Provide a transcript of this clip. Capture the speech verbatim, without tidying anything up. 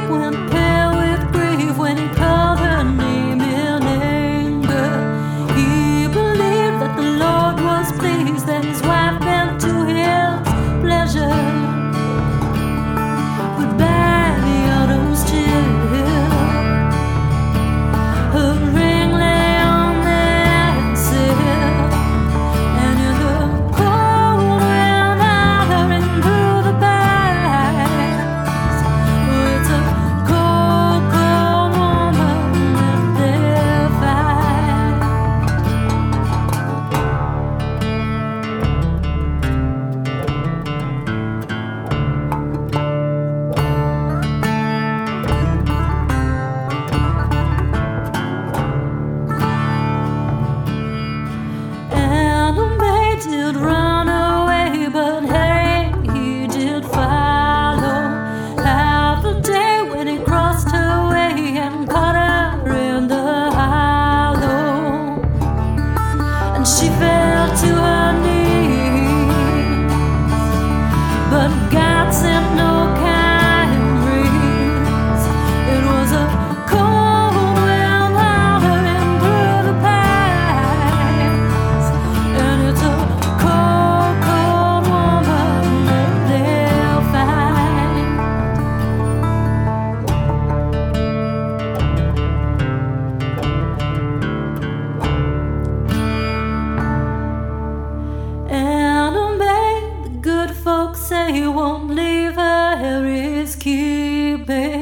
went pale with grief when he called her name in anger. He believed that the Lord was pleased that his wife bent to his pleasure. But by the autumn's chill, her ring lay on that sill, and in the cold wind hollering through the pines, it's a cold, cold woman that they'll find. And the maid did run away, but hey, he did follow. Half a day when he crossed her way and caught her in the hollow, and she fell to her knees. But God sent no kind breeze. It was a cold wind hollering through the pines, and it's a cold, cold woman that they'll find. And a maid, the good folks say, won't leave her, Harry's keeping.